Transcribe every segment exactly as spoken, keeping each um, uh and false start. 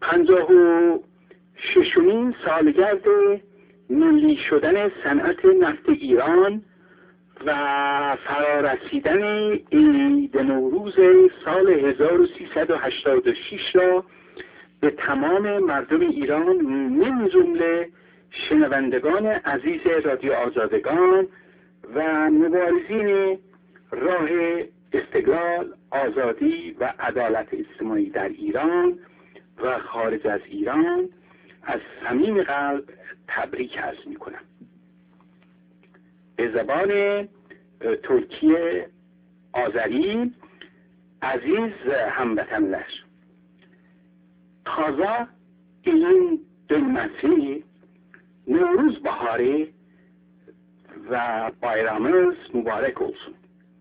پنجاه و ششمین سالگرد ملی شدن صنعت نفت ایران و فرارسیدن عید نوروز سال هزار و سیصد و هشتاد و شش را به تمام مردم ایران من جمله شنوندگان عزیز رادیو آزادگان و مبارزین راه استقلال، آزادی و عدالت اجتماعی در ایران و خارج از ایران از صمیم قلب تبریک عرض می‌کنم. به زبان ترکی آذری عزیز هموطنlar، تازه این dönməsi Nevruz baharı ve bayramınız mübarek olsun.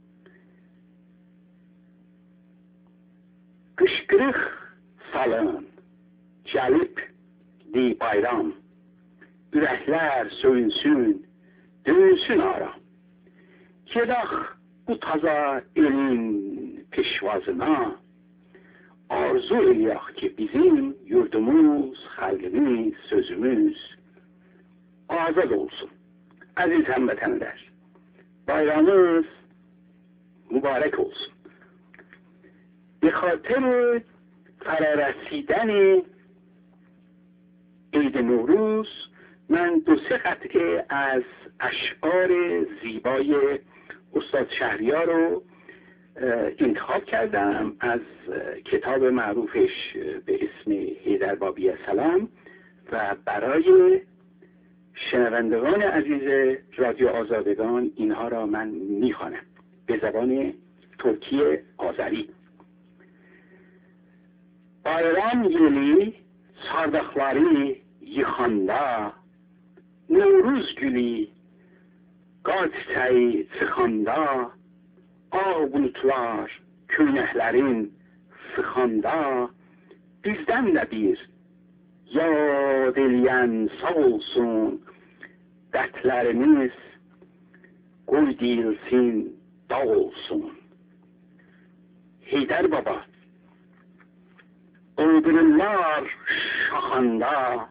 Qışqırıq salın, gəlib di bayram, ürəklər söyünsün, dönsün aram. Gedək bu taza elin peşvazına, arzu eləyək ki bizim yurdumuz, xalqımız, sözümüz azad olsun. Aziz həmvətənlər, bayramınız mübarek olsun. به خاطر فرارسیدن عید نوروز من دو سه قطعه از اشعار زیبای استاد شهریار رو انتخاب کردم از کتاب معروفش به اسم حیدربابی سلام و برای شنوندگان عزیز رادیو آزادگان اینها را من میخوانم به زبان ترکی آذری. Bayram yeli sardaqları yıxanda, Nevruz gülü qar çiçəyi çıxanda, ağ bulutlar köynəklərin sıxanda, bizdən də bir yad eləyən sağ olsun, dərdlərimiz qoy deyilsin dağ olsun. Heydər baba, Öldürürler şaxanda,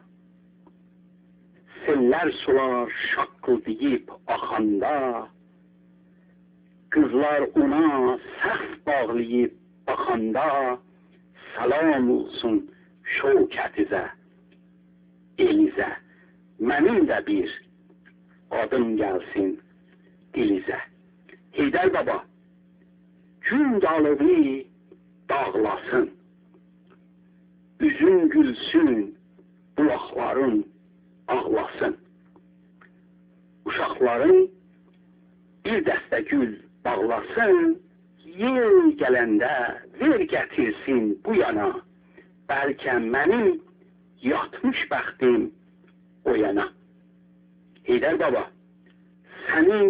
seller sular şaqqıldayıb axanda, qızlar ona səhv bağlayıb baxanda, salam olsun şövkətizə, elizə, mənim də bir adım gəlsin dilizə. Heydər baba, gün dalığı dağlasın, üzün gülsün, bulaqların ağlasın. Uşaqların bir dəstə gül bağlasın, yel gələndə ver gətirsin bu yana, bəlkə mənim yatmış bəxtim o yana. Heydər baba, sənin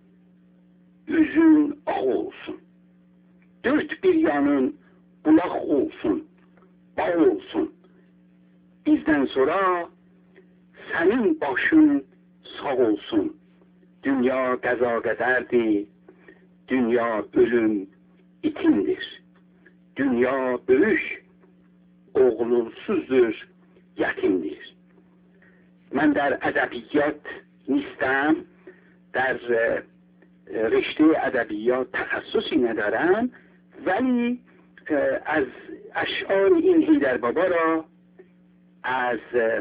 üzün ağ olsun, dörd bir yanın bulaq olsun, bağ olsun. Bizden sonra senin başın sağ olsun. Dünya qəza qədərdir, dünya ölüm itimdir. Dünya böyük, oğulsuzdur, yetimdir. من در ادبیات نیستم، در رشته ادبیات تخصصی ندارم، ولی از اشعار این حیدر بابا را از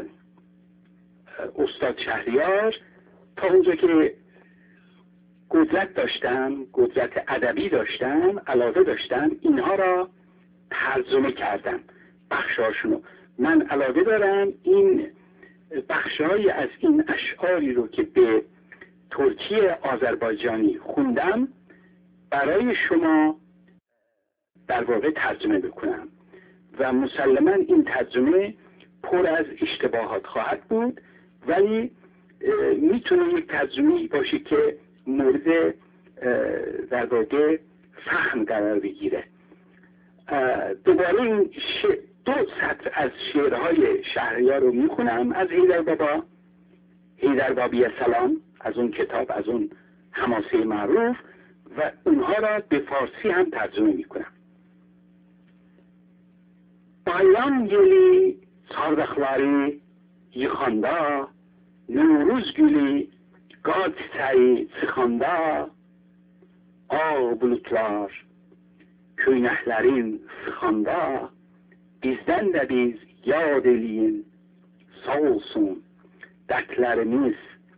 استاد شهریار تا اونجا که قدرت داشتم، قدرت ادبی داشتم، علاقه داشتم، اینها را ترجمه کردم، بخشاشونو. من علاقه دارم این بخشای از این اشعاری رو که به ترکی آذربایجانی خوندم برای شما در واقع ترجمه بکنم و مسلما این ترجمه پر از اشتباهات خواهد بود، ولی میتونه یک ترجمه باشه که مورد در واقع فهم قرار بگیره. دوباره این دو سطر از شعرهای شهریار رو میخونم از حیدر بابا، حیدربابی سلام، از اون کتاب، از اون حماسه معروف، و اونها را به فارسی هم ترجمه میکنم. Bayram yeli kardeşleri yıkanda, Nuruz gülü qadisəyi sıxanda, ağ bulutlar köynəklərin sıxanda, bizdən də biz yad eləyin, sağ olsun, dərdlərimiz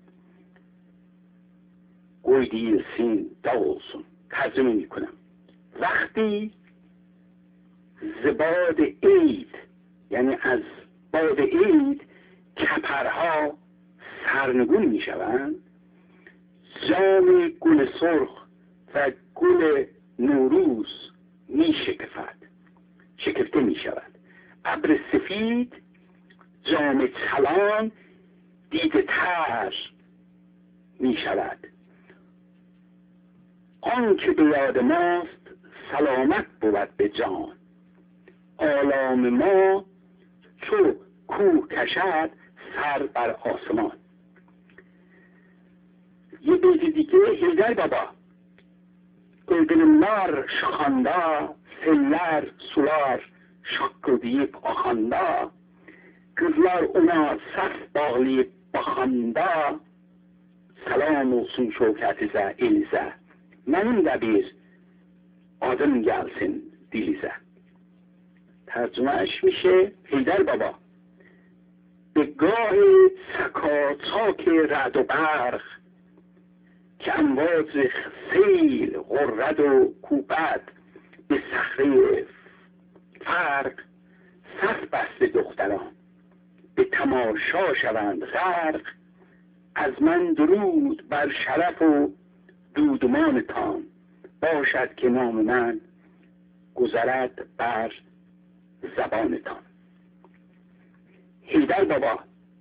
qoy deyilsin, dağ olsun. ترجمه میکنم. وقتی زباد عید، یعنی از باد عید کپرها سرنگون میشوند، جام گل سرخ و گل نوروز میشکفد، شکفته میشود. ابر سفید جام چلان دیده تر میشود. آن که به یاد ماست سلامت بود به جان، آلام ما چو کوه کشد سر بر آسمان. یه بیت دیگه هیدر بابا öldürümler şakanda, seller sular şakkı deyip akanda, kızlar ona saf bağlayıp bakanda, selam olsun şevketize, elize, benim de bir adım gelsin dilize. ترجمهش میشه هیدر بابا به گاه سکا چاک رعد و برق که امواج سیل غرد و کوبد به صخره فرق، صف بسته دختران به تماشا شوند غرق. از من درود بر شرف و دودمانتان، باشد که نام من گذرد بر زبانتان. Heydər baba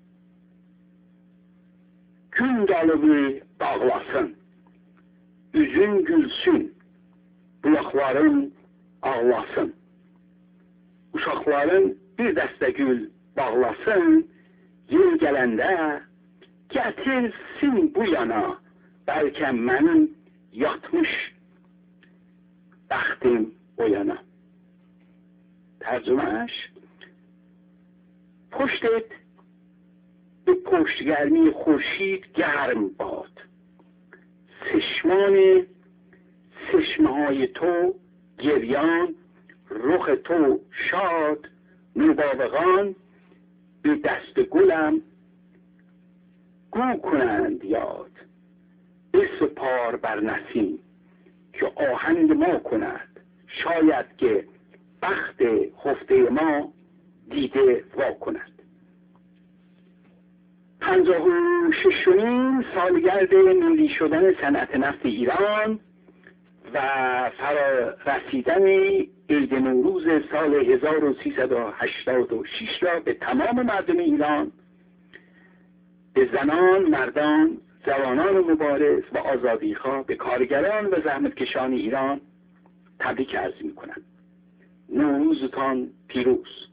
gün dalığı dağlasın, üzün gülsün, bulaqların ağlasın, uşaqların bir dəstə gül bağlasın, yıl gələndə gətirsin bu yana, bəlkə mənim yatmış bəxtim o yana. ترجمهش پشتت به پشتگرمی خورشید گرم باد، چشمان چشمه های تو گریان، رخ تو شاد، نوباوگان به دست گلم گو کنند یاد. بسپار بر نسیم که آهنگ ما کند، شاید که بخت خفته ما دیده وا کند. پنجاه و ششمین سالگرد ملی شدن صنعت نفت ایران و فرا رسیدن عید نوروز سال هزار و سیصد و هشتاد و شش را به تمام مردم ایران، به زنان، مردان، جوانان مبارز و آزادیخواه، به کارگران و زحمتکشان ایران تبریک عرض می‌کنم. نوروزتان پیروز.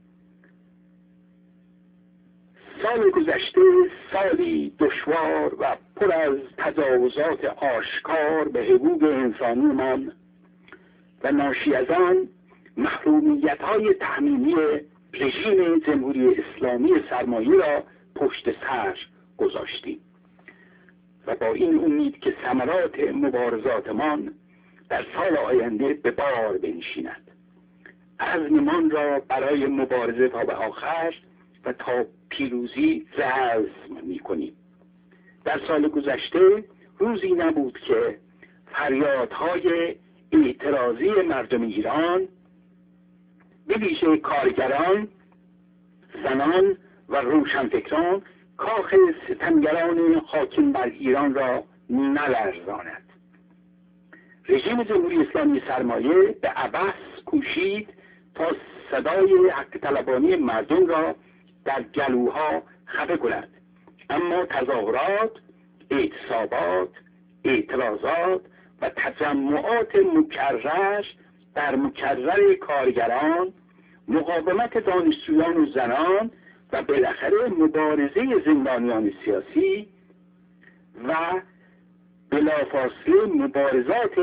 سال گذشته سالی دشوار و پر از تجاوزات آشکار به حقوق انسانیمان و ناشی از آن محرومیت‌های تأمینی رژیم جمهوری اسلامی سرمایه را پشت سر گذاشتیم و با این امید که ثمرات مبارزاتمان در سال آینده به بار بنشیند. عزممان را برای مبارزه تا به آخر و تا پیروزی رزم می‌کنیم. در سال گذشته روزی نبود که فریادهای اعتراضی مردم ایران، به ویژه کارگران، زنان و روشنفکران، کاخ ستمگران حاکم بر ایران را نلرزاند. رژیم جمهوری اسلامی سرمایه به عبث کوشید تا صدای حق طلبانی مردم را در گلوها خفه کند، اما تظاهرات، اعتصابات، اعتراضات و تجمعات مکرر در مکرر کارگران، مقاومت دانشجویان و زنان و بالاخره مبارزه زندانیان سیاسی و بلافاصله مبارزات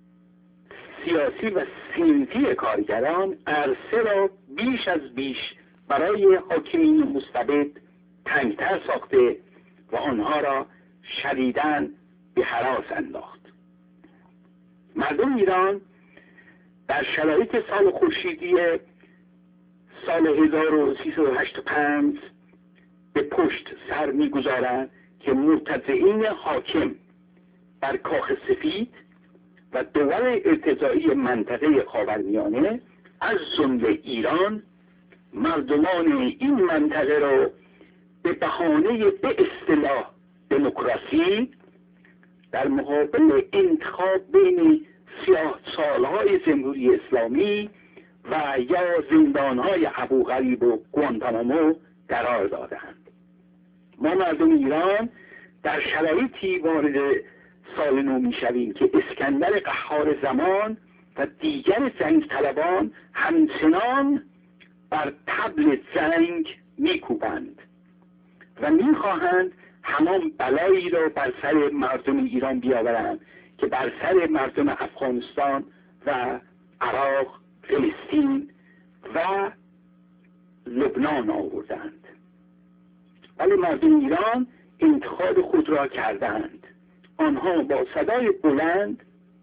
سیاسی و صنفی کارگران عرصه را بیش از بیش برای حاکمین مستبد تنگتر ساخته و آنها را شدیداً به هراس انداخت. مردم ایران در شرایط سال خورشیدی سال هزار و سیصد و هشتاد و پنج به پشت سر می‌گذارند که مرتضعین حاکم بر کاخ سفید و دول ارتجاعی منطقه خاورمیانه از جمله ایران مردمان این منطقه را به بهانه به اصطلاح دموکراسی در مقابل انتخاب بین سیاه سالهای جمهوری اسلامی و یا زندانهای ابوغریب و گوانتانامو قرار دادند. ما مردم ایران در شرایطی وارد سال نو میشویم که اسکندر قهار زمان و دیگر جنگ طلبان همچنان بر طبل جنگ میکوبند و میخواهند همان بلایی را بر سر مردم ایران بیاورند که بر سر مردم افغانستان و عراق، فلسطین و لبنان آوردند. ولی مردم ایران انتخاب خود را کردند. آنها با صدای بلند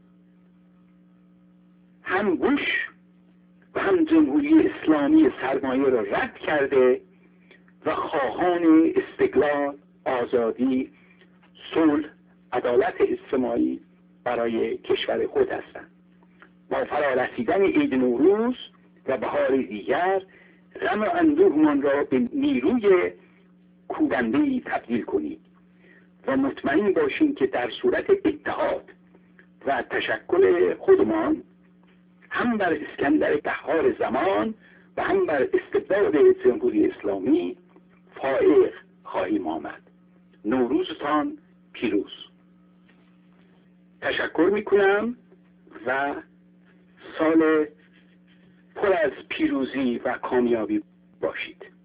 هم بوش و هم جمهوری اسلامی سرمایه را رد کرده و خواهان استقلال، آزادی، صلح، عدالت اجتماعی برای کشور خود هستند. با فرارسیدن عید نوروز و بهار دیگر غم و اندوهمان را به نیروی کوبنده‌ای تبدیل کنید و مطمئن باشیم که در صورت اتحاد و تشکل خودمان هم بر اسکندر قهار زمان و هم بر استبداد جمهوری اسلامی فائق خواهیم آمد. نوروزتان پیروز. تشکر میکنم و سال پر از پیروزی و کامیابی باشید.